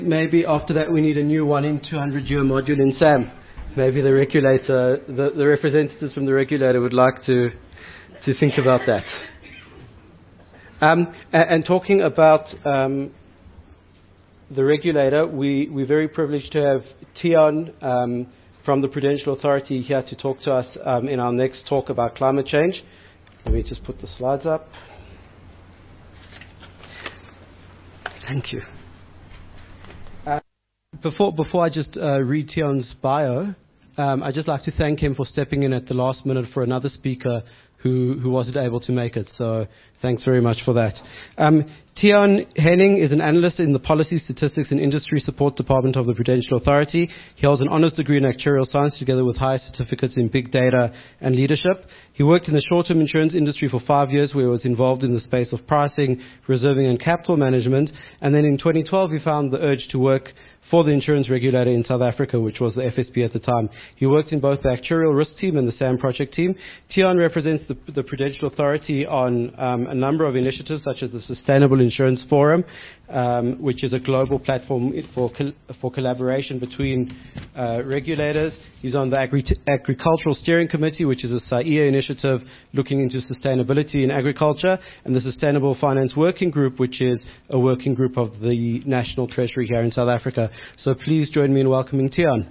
Maybe after that we need a new 1 in 200-year module in SAM. Maybe the regulator, the representatives from the regulator would like to think about that. And talking about the regulator, we're very privileged to have Tiaan from the Prudential Authority here to talk to us in our next talk about climate change. Let me just put the slides up. Thank you. Before I just read Tiaan's bio, I'd just like to thank him for stepping in at the last minute for another speaker who wasn't able to make it. So thanks very much for that. Tiaan Henning is an analyst in the Policy, Statistics and Industry Support Department of the Prudential Authority. He holds an honours degree in actuarial science together with higher certificates in big data and leadership. He worked in the short-term insurance industry for 5 years, where he was involved in the space of pricing, reserving and capital management. And then in 2012 he found the urge to work for the insurance regulator in South Africa, which was the FSB at the time. He worked in both the actuarial risk team and the SAM project team. Tiaan represents the Prudential Authority on a number of initiatives, such as the Sustainable Insurance Forum, which is a global platform for collaboration between regulators. He's on the Agricultural Steering Committee, which is a SAIA initiative looking into sustainability in agriculture, and the Sustainable Finance Working Group, which is a working group of the National Treasury here in South Africa. So please join me in welcoming Tiaan.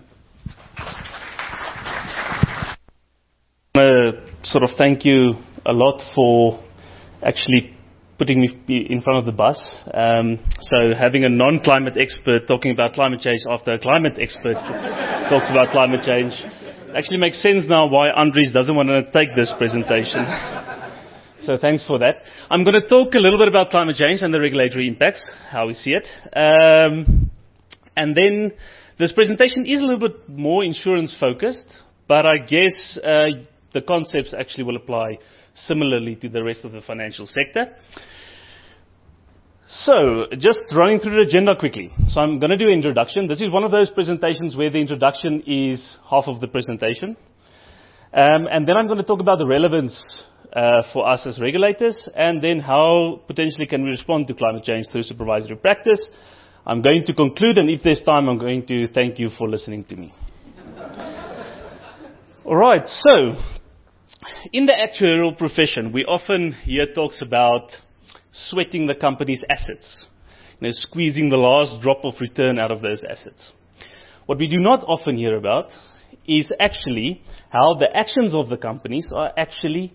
I want to sort of thank you a lot for actually putting me in front of the bus. So having a non-climate expert talking about climate change after a climate expert talks about climate change actually makes sense now why Andries doesn't want to take this presentation. So thanks for that. I'm going to talk a little bit about climate change and the regulatory impacts, how we see it. And then this presentation is a little bit more insurance focused, but I guess the concepts actually will apply similarly to the rest of the financial sector. So, just running through the agenda quickly. So I'm going to do an introduction. This is one of those presentations where the introduction is half of the presentation. And then I'm going to talk about the relevance for us as regulators, and then how potentially can we respond to climate change through supervisory practice. I'm going to conclude, and if there's time, I'm going to thank you for listening to me. All right, so in the actuarial profession, we often hear talks about sweating the company's assets, squeezing the last drop of return out of those assets. What we do not often hear about is actually how the actions of the companies are actually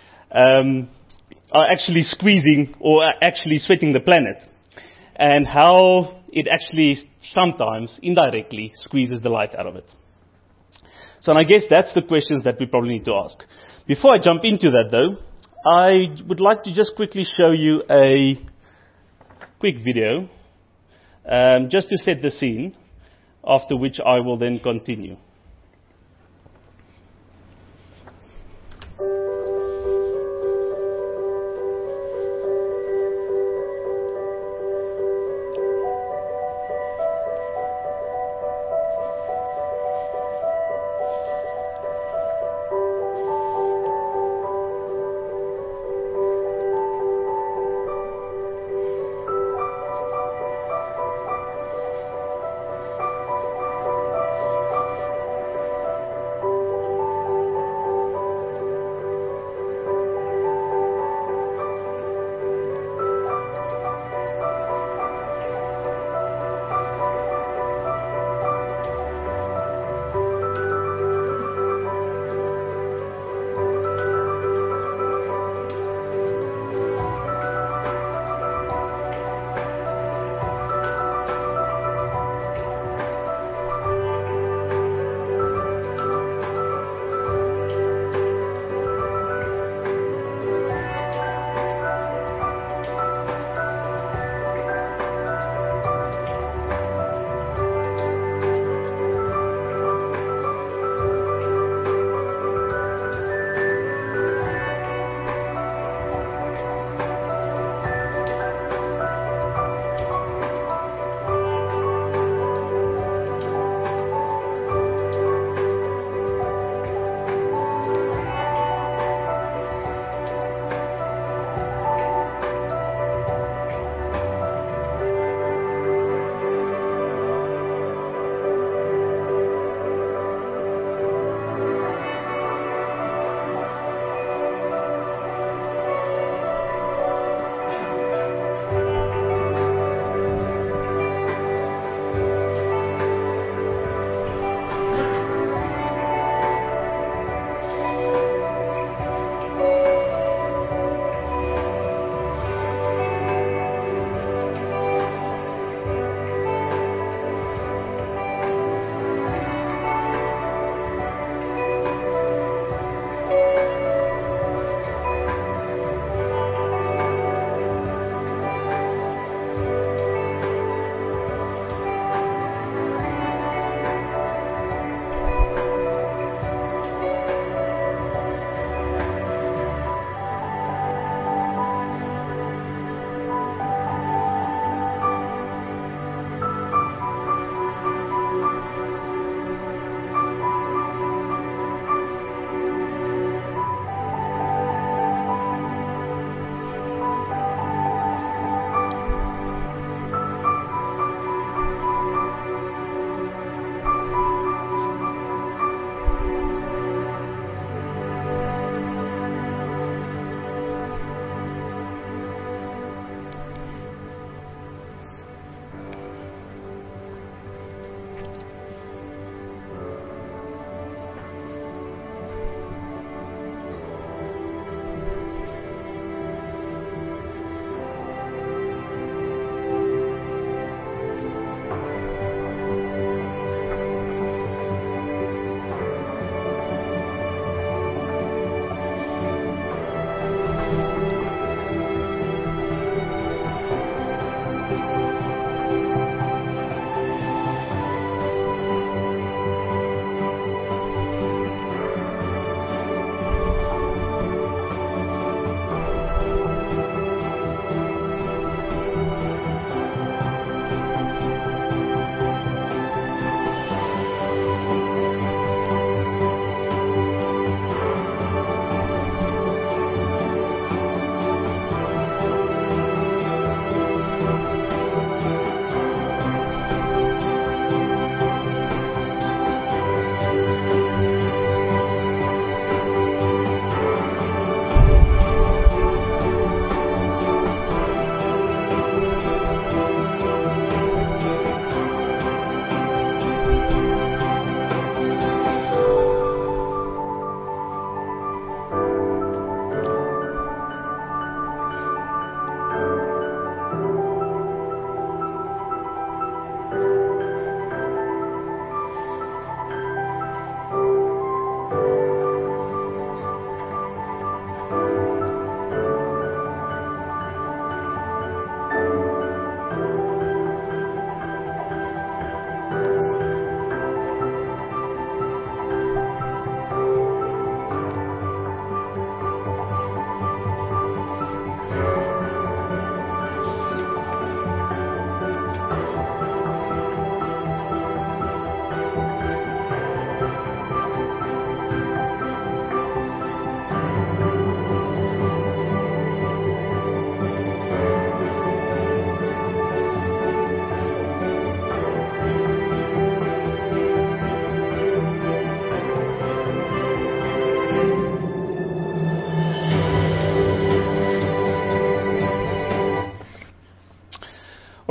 squeezing or are actually sweating the planet, and how it actually sometimes indirectly squeezes the life out of it. So I guess that's the questions that we probably need to ask. Before I jump into that though, I would like to just quickly show you a quick video, just to set the scene, after which I will then continue.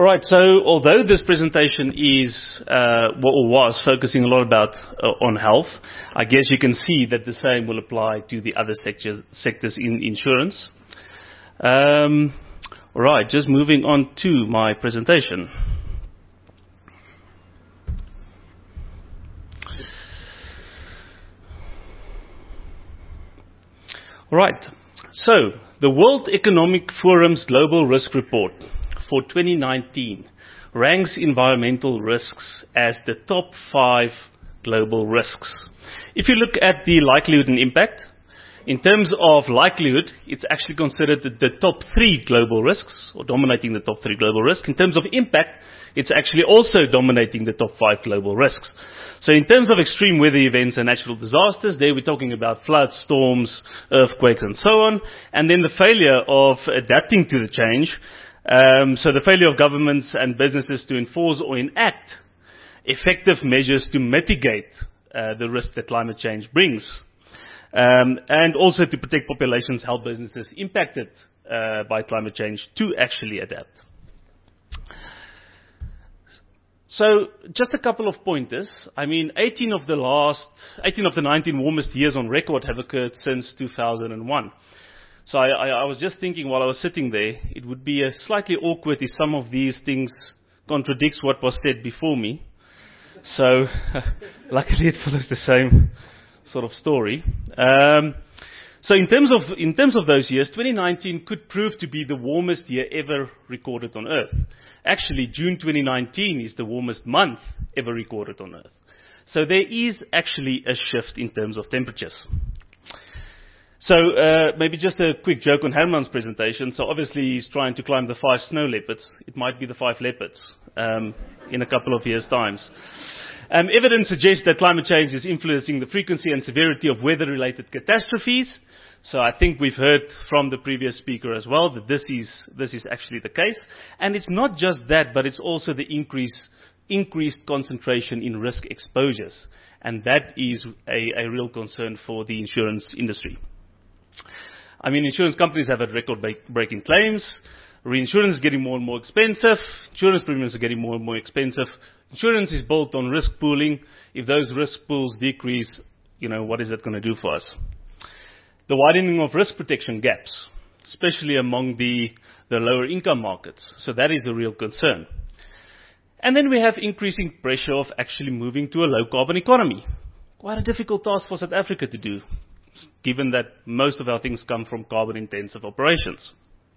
right, so although this presentation is, was focusing a lot about on health, I guess you can see that the same will apply to the other sectors in insurance. All right, just moving on to my presentation. All right, so the World Economic Forum's Global Risk Report for 2019 ranks environmental risks as the top 5 global risks. If you look at the likelihood and impact, in terms of likelihood, it's actually considered the top 3 global risks, or dominating the top 3 global risks. In terms of impact, it's actually also dominating the top 5 global risks. So in terms of extreme weather events and natural disasters, there we're talking about floods, storms, earthquakes, and so on. And then the failure of adapting to the change, so the failure of governments and businesses to enforce or enact effective measures to mitigate the risk that climate change brings. And also to protect populations, help businesses impacted by climate change to actually adapt. So just a couple of pointers. I mean, 18 of the 19 warmest years on record have occurred since 2001. So I was just thinking while I was sitting there, it would be slightly awkward if some of these things contradicts what was said before me. So luckily it follows the same sort of story. So in terms of those years, 2019 could prove to be the warmest year ever recorded on Earth. Actually, June 2019 is the warmest month ever recorded on Earth. So there is actually a shift in terms of temperatures. So maybe just a quick joke on Herman's presentation. So obviously he's trying to climb the 5 snow leopards. It might be the 5 leopards in a couple of years' times. Evidence suggests that climate change is influencing the frequency and severity of weather-related catastrophes. So I think we've heard from the previous speaker as well that this is actually the case. And it's not just that, but it's also the increased concentration in risk exposures. And that is a real concern for the insurance industry. I mean, insurance companies have had record-breaking claims. Reinsurance is getting more and more expensive. Insurance premiums are getting more and more expensive. Insurance is built on risk pooling. If those risk pools decrease, what is it going to do for us? The widening of risk protection gaps, especially among the lower income markets. So that is the real concern. And then we have increasing pressure of actually moving to a low carbon economy. Quite a difficult task for South Africa to do, given that most of our things come from carbon-intensive operations.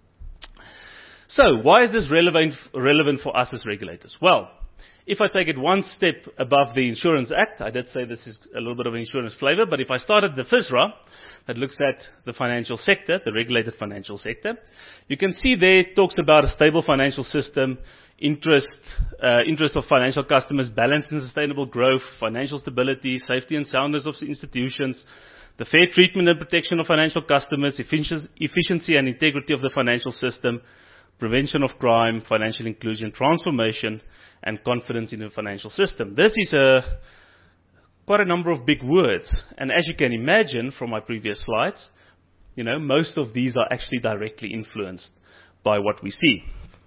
So why is this relevant for us as regulators? Well, if I take it one step above the Insurance Act, I did say this is a little bit of an insurance flavor, but if I started the FSRA, that looks at the financial sector, the regulated financial sector, you can see there it talks about a stable financial system, interest of financial customers, balanced and sustainable growth, financial stability, safety and soundness of institutions, the fair treatment and protection of financial customers, efficiency and integrity of the financial system, prevention of crime, financial inclusion, transformation, and confidence in the financial system. This is quite a number of big words. And as you can imagine from my previous slides, most of these are actually directly influenced by what we see.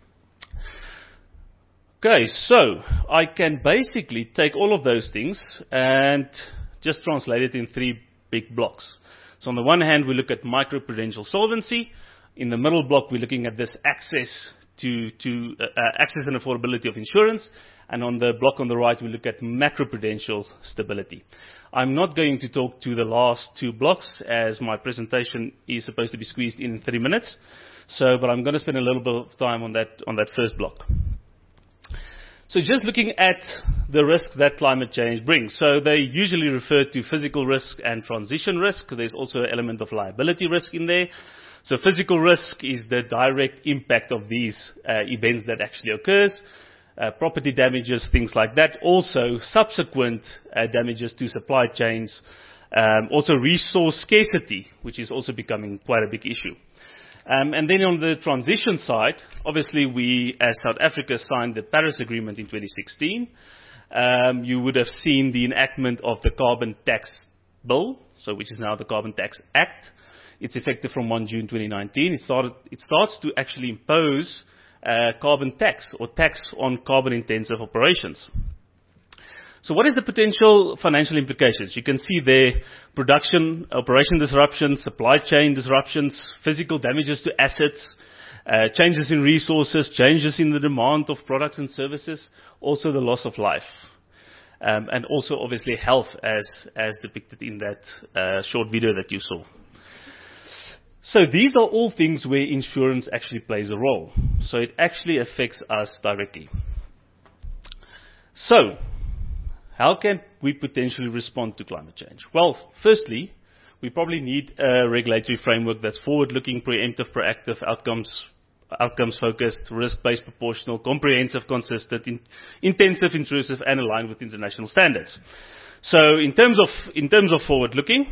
Okay, so I can basically take all of those things and just translate it in 3 big blocks. So on the one hand, we look at microprudential solvency. In the middle block, we're looking at this access to access and affordability of insurance. And on the block on the right, we look at macroprudential stability. I'm not going to talk to the last 2 blocks as my presentation is supposed to be squeezed in 3 minutes. But I'm going to spend a little bit of time on that first block. So just looking at the risk that climate change brings. So they usually refer to physical risk and transition risk. There's also an element of liability risk in there. So physical risk is the direct impact of these events that actually occurs. Property damages, things like that. Also subsequent damages to supply chains. Also resource scarcity, which is also becoming quite a big issue. And then on the transition side, obviously we, as South Africa, signed the Paris Agreement in 2016. You would have seen the enactment of the Carbon Tax Bill, which is now the Carbon Tax Act. It's effective from 1 June 2019. It starts to actually impose carbon tax or tax on carbon-intensive operations. So what is the potential financial implications? You can see there production, operation disruptions, supply chain disruptions, physical damages to assets, changes in resources, changes in the demand of products and services, also the loss of life. And also obviously health as depicted in that short video that you saw. So these are all things where insurance actually plays a role. So it actually affects us directly. So, how can we potentially respond to climate change? Well, firstly, we probably need a regulatory framework that's forward-looking, preemptive, proactive, outcomes-focused, risk-based, proportional, comprehensive, consistent, intensive, intrusive, and aligned with international standards. So, in terms of forward-looking,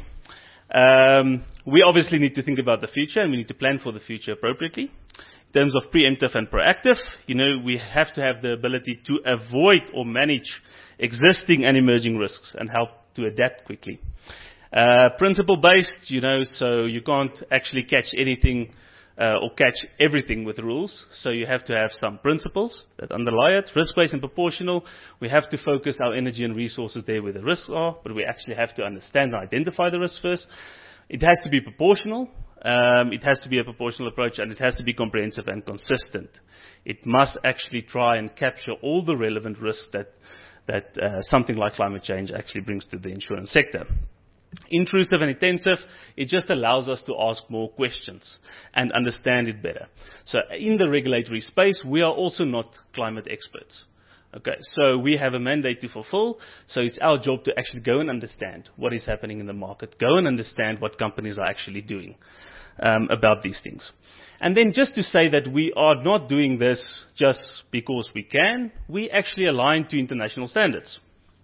we obviously need to think about the future, and we need to plan for the future appropriately. In terms of preemptive and proactive, we have to have the ability to avoid or manage existing and emerging risks and help to adapt quickly. Principle-based, so you can't actually catch anything or catch everything with rules. So you have to have some principles that underlie it. Risk-based and proportional, we have to focus our energy and resources there where the risks are, but we actually have to understand and identify the risks first. It has to be proportional. It has to be a proportional approach, and it has to be comprehensive and consistent. It must actually try and capture all the relevant risks that something like climate change actually brings to the insurance sector. Intrusive and intensive, it just allows us to ask more questions and understand it better. So in the regulatory space, we are also not climate experts. Okay, so we have a mandate to fulfill, so it's our job to actually go and understand what is happening in the market, go and understand what companies are actually doing about these things. And then just to say that we are not doing this just because we can, we actually align to international standards.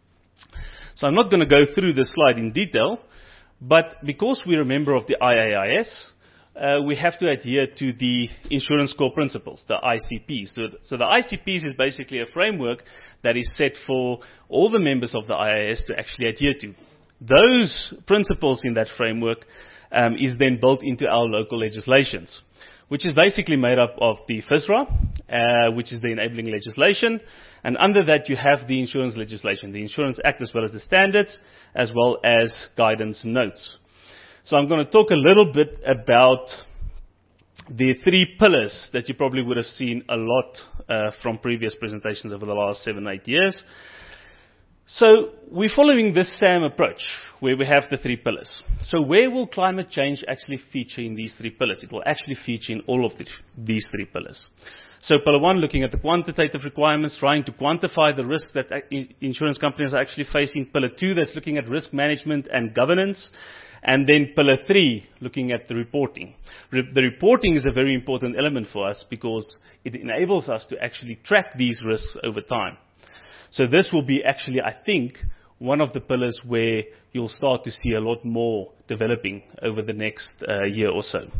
So I'm not going to go through this slide in detail, but because we're a member of the IAIS, we have to adhere to the Insurance Core Principles, the ICPs. So the ICPs is basically a framework that is set for all the members of the IAIS to actually adhere to. Those principles in that framework is then built into our local legislations, which is basically made up of the FSRA, which is the enabling legislation, and under that you have the insurance legislation, the Insurance Act, as well as the standards, as well as guidance notes. So I'm going to talk a little bit about the three pillars that you probably would have seen a lot from previous presentations over the last 7-8 years. So we're following this SAM approach, where we have the three pillars. So where will climate change actually feature in these three pillars? It will actually feature in all of these three pillars. So pillar one, looking at the quantitative requirements, trying to quantify the risks that insurance companies are actually facing. Pillar two, that's looking at risk management and governance. And then pillar three, looking at the reporting. The reporting is a very important element for us because it enables us to actually track these risks over time. So this will be actually, I think, one of the pillars where you'll start to see a lot more developing over the next year or so.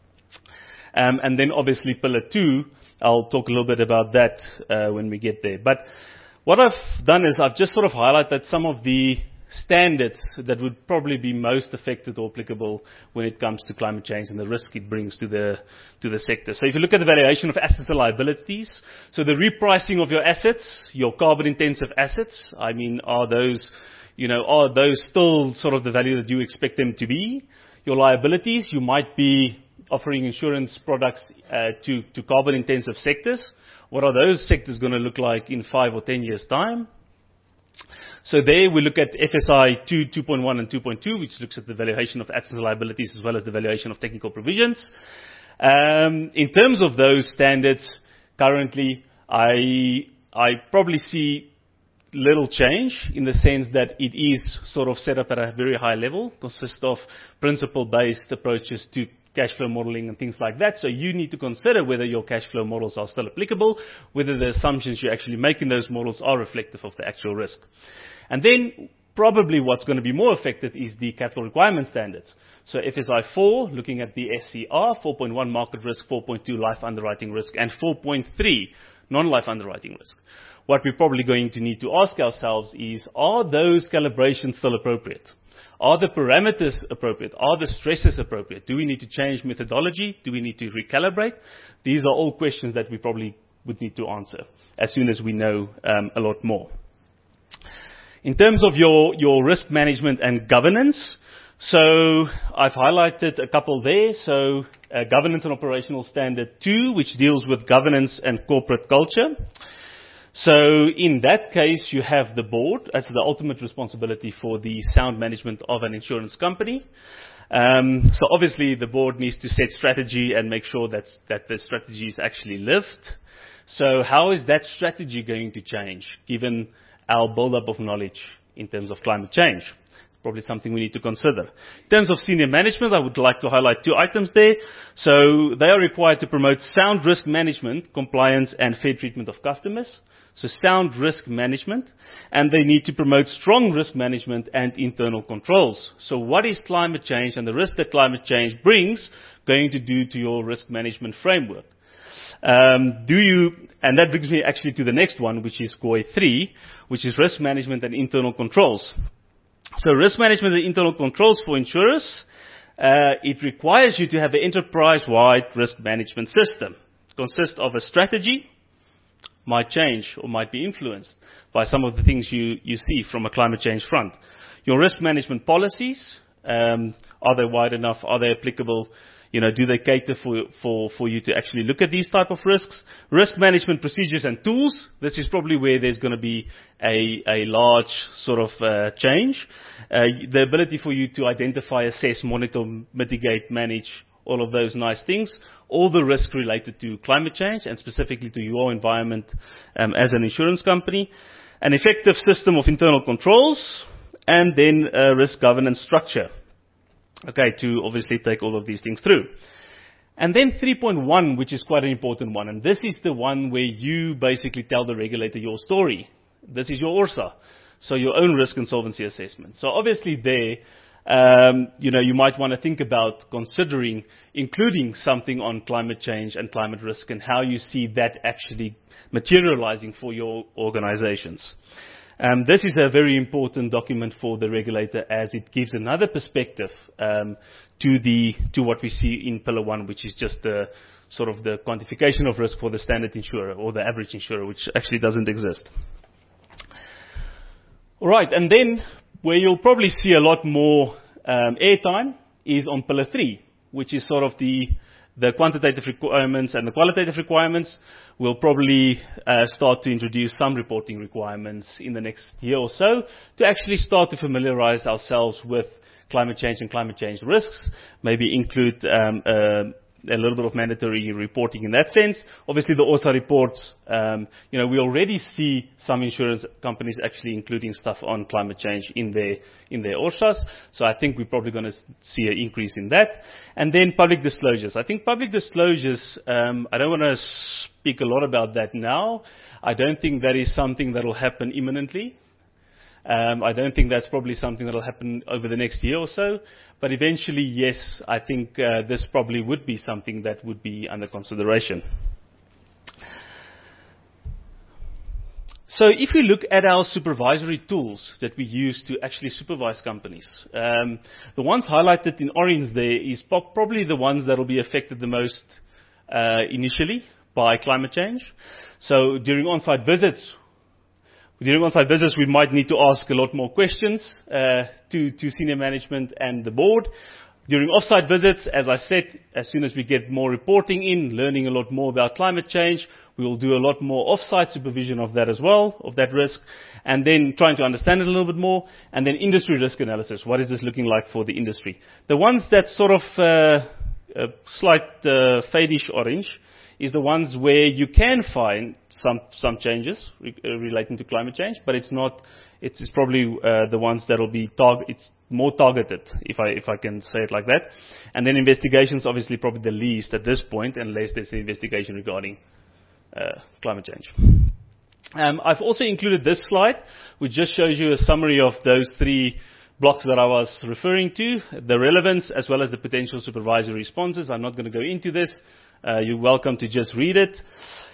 And then obviously pillar two, I'll talk a little bit about that when we get there. But what I've done is I've just sort of highlighted some of the standards that would probably be most affected or applicable when it comes to climate change and the risk it brings to the sector. So if you look at the valuation of assets and liabilities, so the repricing of your assets, your carbon-intensive assets, I mean, are those still sort of the value that you expect them to be? Your liabilities, you might be offering insurance products to carbon-intensive sectors. What are those sectors going to look like in 5 or 10 years' time? So there we look at FSI 2.1 and 2.2, which looks at the valuation of assets and liabilities as well as the valuation of technical provisions. In terms of those standards, currently I probably see little change in the sense that it is sort of set up at a very high level, consists of principle-based approaches to cash flow modeling and things like that. So you need to consider whether your cash flow models are still applicable, whether the assumptions you actually make in those models are reflective of the actual risk. And then probably what's going to be more affected is the capital requirement standards. So FSI 4, looking at the SCR, 4.1 market risk, 4.2 life underwriting risk, and 4.3 non-life underwriting risk. what we're probably going to need to ask ourselves is, are those calibrations still appropriate? Are the parameters appropriate? Are the stresses appropriate? Do we need to change methodology? Do we need to recalibrate? These are all questions that we probably would need to answer as soon as we know a lot more. In terms of your risk management and governance, so I've highlighted a couple there. So Governance and Operational Standard 2, which deals with governance and corporate culture. So in that case, you have the board as the ultimate responsibility for the sound management of an insurance company. So obviously the board needs to set strategy and make sure that the strategy is actually lived. So how is that strategy going to change given our build-up of knowledge in terms of climate change? Probably something we need to consider. In terms of senior management, I would like to highlight 2 items there. So they are required to promote sound risk management, compliance, and fair treatment of customers. So sound risk management. And they need to promote strong risk management and internal controls. So what is climate change and the risk that climate change brings going to do to your risk management framework? And that brings me actually to the next one, which is GOI 3, which is risk management and internal controls. So risk management and internal controls for insurers, it requires you to have an enterprise-wide risk management system. It consists of a strategy, might change or might be influenced by some of the things you see from a climate change front. Your risk management policies, are they wide enough? Are they applicable? Do they cater for you to actually look at these type of risks? Risk management procedures and tools. This is probably where there's going to be a large sort of change. The ability for you to identify, assess, monitor, mitigate, manage, all of those nice things. All the risk related to climate change and specifically to your environment as an insurance company. An effective system of internal controls. And then a risk governance structure. Okay, to obviously take all of these things through. And then 3.1, which is quite an important one. And this is the one where you basically tell the regulator your story. This is your ORSA. So your own risk and solvency assessment. So obviously there, you might want to think about considering including something on climate change and climate risk and how you see that actually materializing for your organizations. This is a very important document for the regulator as it gives another perspective to what we see in Pillar 1, which is just the sort of the quantification of risk for the standard insurer or the average insurer, which actually doesn't exist. All right, and then where you'll probably see a lot more airtime is on Pillar 3, which is sort of the quantitative requirements and the qualitative requirements. We'll probably start to introduce some reporting requirements in the next year or so to actually start to familiarize ourselves with climate change and climate change risks, maybe include a little bit of mandatory reporting in that sense. Obviously, the ORSA reports, we already see some insurance companies actually including stuff on climate change in their ORSAs. So I think we're probably going to see an increase in that. And then public disclosures. I think public disclosures, I don't want to speak a lot about that now. I don't think that is something that will happen imminently. I don't think that's probably something that will happen over the next year or so. But eventually, yes, I think this probably would be something that would be under consideration. So if we look at our supervisory tools that we use to actually supervise companies, the ones highlighted in orange there is probably the ones that will be affected the most initially by climate change. So during on-site visits, we might need to ask a lot more questions to senior management and the board. During off-site visits, as I said, as soon as we get more reporting in, learning a lot more about climate change, we will do a lot more off-site supervision of that as well, of that risk, and then trying to understand it a little bit more, and then industry risk analysis. What is this looking like for the industry? The ones that sort of slight fadish orange is the ones where you can find some changes relating to climate change, but it's not. It's probably the ones that will be it's more targeted, if I can say it like that. And then investigations, obviously, probably the least at this point, unless there's an investigation regarding climate change. I've also included this slide, which just shows you a summary of those three blocks that I was referring to, the relevance as well as the potential supervisory responses. I'm not going to go into this. You're welcome to just read it.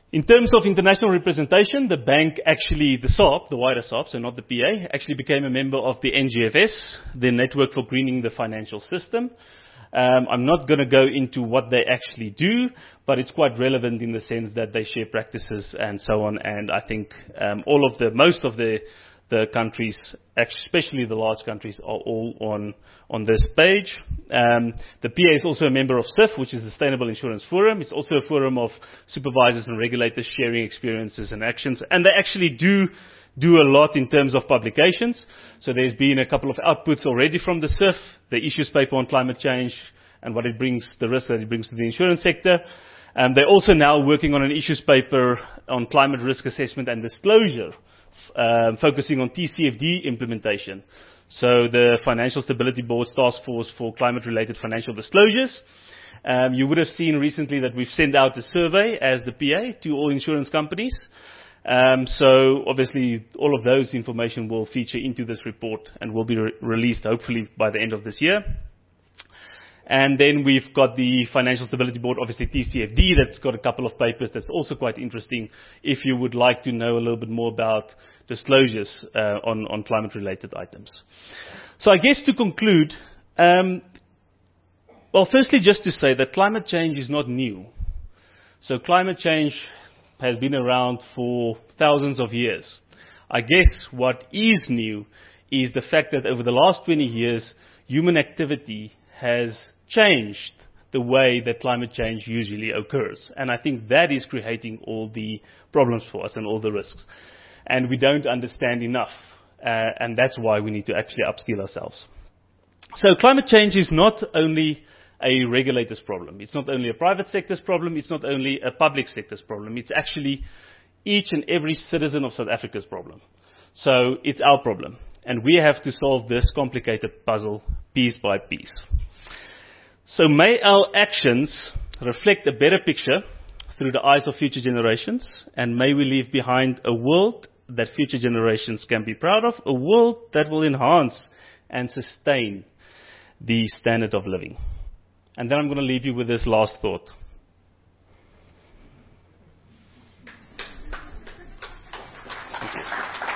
In terms of international representation, the bank actually, the SARP, the wider SARP, so not the PA, actually became a member of the NGFS, the Network for Greening the Financial System. I'm not going to go into what they actually do, but it's quite relevant in the sense that they share practices and so on. And I think most of the countries, especially the large countries, are all on this page. The PA is also a member of SIF, which is the Sustainable Insurance Forum. It's also a forum of supervisors and regulators sharing experiences and actions. And they actually do a lot in terms of publications. So there's been a couple of outputs already from the SIF, the issues paper on climate change and what it brings, the risk that it brings to the insurance sector. They're also now working on an issues paper on climate risk assessment and disclosure, focusing on TCFD implementation. So the Financial Stability Board's task force for climate-related financial disclosures. You would have seen recently that we've sent out a survey as the PA to all insurance companies. So obviously all of those information will feature into this report and will be released hopefully by the end of this year. And then we've got the Financial Stability Board, obviously TCFD, that's got a couple of papers that's also quite interesting if you would like to know a little bit more about disclosures on climate-related items. So I guess to conclude, well, firstly, just to say that climate change is not new. So climate change has been around for thousands of years. I guess what is new is the fact that over the last 20 years, human activity has changed the way that climate change usually occurs. And I think that is creating all the problems for us and all the risks. And we don't understand enough. And that's why we need to actually upskill ourselves. So climate change is not only a regulator's problem. It's not only a private sector's problem. It's not only a public sector's problem. It's actually each and every citizen of South Africa's problem. So it's our problem. And we have to solve this complicated puzzle piece by piece. So may our actions reflect a better picture through the eyes of future generations, and may we leave behind a world that future generations can be proud of, a world that will enhance and sustain the standard of living. And then I'm going to leave you with this last thought. Thank you.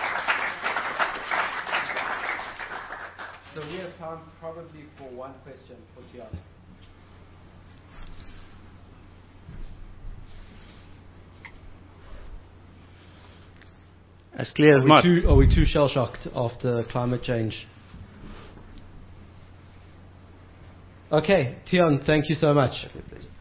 So we have time probably for one question for Tiaan. As clear as mud. Are we too shell-shocked after climate change? Okay, Tiaan, thank you so much.